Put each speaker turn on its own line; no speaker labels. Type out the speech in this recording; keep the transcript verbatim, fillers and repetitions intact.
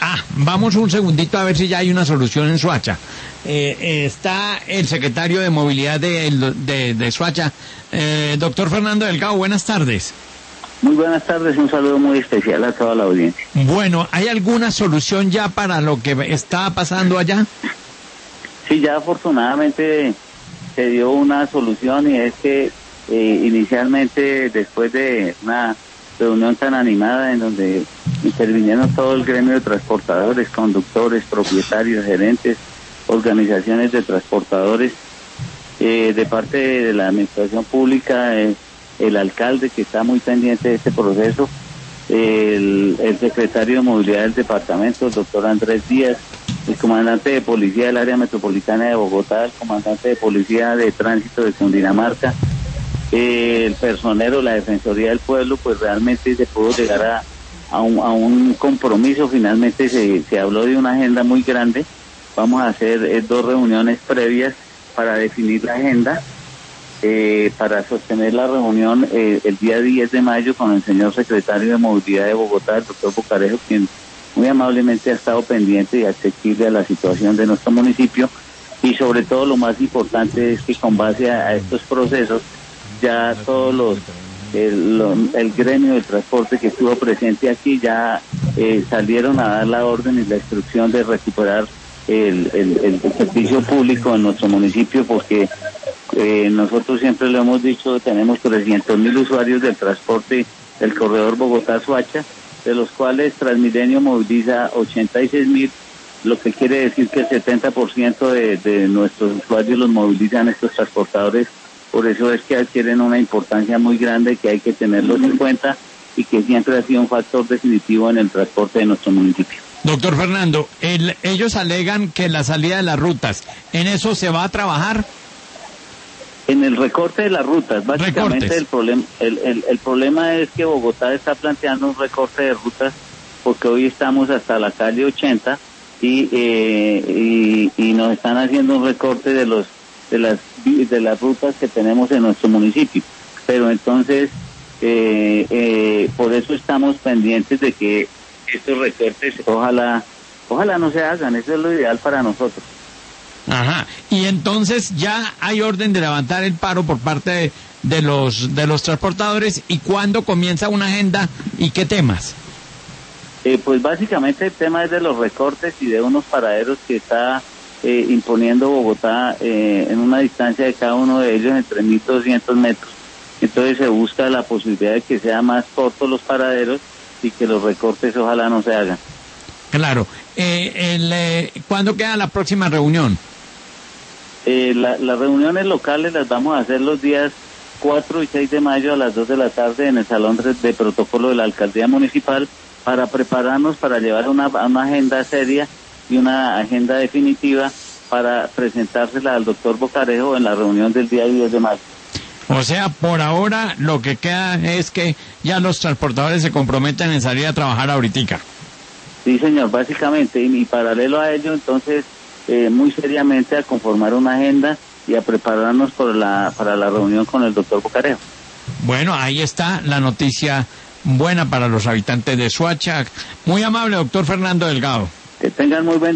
Ah, vamos un segundito a ver si ya hay una solución en Soacha. Eh, eh, está el secretario de Movilidad de, de, de Soacha, eh, doctor Fernando Delgado, buenas tardes.
Muy buenas tardes, un saludo muy especial a toda la audiencia.
Bueno, ¿hay alguna solución ya para lo que está pasando allá?
Sí, ya afortunadamente se dio una solución, y es que eh, inicialmente, después de una reunión tan animada en donde intervinieron todo el gremio de transportadores, conductores, propietarios, gerentes, organizaciones de transportadores, eh, de parte de la administración pública, eh, el alcalde que está muy pendiente de este proceso, el, el secretario de Movilidad del departamento, el doctor Andrés Díaz, el comandante de policía del área metropolitana de Bogotá, el comandante de policía de tránsito de Cundinamarca, eh, el personero, la Defensoría del Pueblo, pues realmente se pudo llegar a, a, un, a un compromiso. Finalmente se, se habló de una agenda muy grande. Vamos a hacer eh, dos reuniones previas para definir la agenda, eh, para sostener la reunión eh, el día diez de mayo con el señor secretario de Movilidad de Bogotá, el doctor Bocarejo, quien muy amablemente ha estado pendiente y accesible a la situación de nuestro municipio. Y sobre todo, lo más importante es que con base a, a estos procesos, ya todos los el, lo, el gremio del transporte que estuvo presente aquí ya eh, salieron a dar la orden y la instrucción de recuperar el, el, el servicio público en nuestro municipio, porque eh, nosotros siempre lo hemos dicho, tenemos trescientos mil usuarios del transporte del corredor Bogotá-Soacha, de los cuales Transmilenio moviliza ochenta y seis mil, lo que quiere decir que el setenta por ciento de, de nuestros usuarios los movilizan estos transportadores. Por eso es que adquieren una importancia muy grande, que hay que tenerlos en cuenta y que siempre ha sido un factor definitivo en el transporte de nuestro municipio.
Doctor Fernando, el, ellos alegan que la salida de las rutas, ¿en eso se va a trabajar?
En el recorte de las rutas, básicamente
Recortes.
el problema el, el, el problema es que Bogotá está planteando un recorte de rutas, porque hoy estamos hasta la calle ochenta y, eh, y, y nos están haciendo un recorte de los de las de las rutas que tenemos en nuestro municipio. Pero entonces, eh, eh, por eso estamos pendientes de que estos recortes ojalá ojalá no se hagan. Eso es lo ideal para nosotros.
Ajá. Y entonces ya hay orden de levantar el paro por parte de, de los de los transportadores. ¿Y cuándo comienza una agenda y qué temas?
Eh, pues básicamente el tema es de los recortes y de unos paraderos que está eh, imponiendo Bogotá eh, en una distancia de cada uno de ellos entre mil doscientos metros. Entonces se busca la posibilidad de que sean más cortos los paraderos y que los recortes ojalá no se hagan.
Claro. Eh, el, eh, ¿Cuándo queda la próxima reunión?
Eh, la, las reuniones locales las vamos a hacer los días cuatro y seis de mayo a las dos de la tarde en el Salón de, de Protocolo de la Alcaldía Municipal, para prepararnos para llevar una, una agenda seria y una agenda definitiva para presentársela al doctor Bocarejo en la reunión del día diez de mayo.
O sea, por ahora lo que queda es que ya los transportadores se comprometen en salir a trabajar ahorita.
Sí, señor, básicamente, y, y paralelo a ello, entonces, eh, muy seriamente a conformar una agenda y a prepararnos por la, para la reunión con el doctor Bocarejo.
Bueno, ahí está la noticia buena para los habitantes de Soacha. Muy amable, doctor Fernando Delgado.
Que tengan muy buen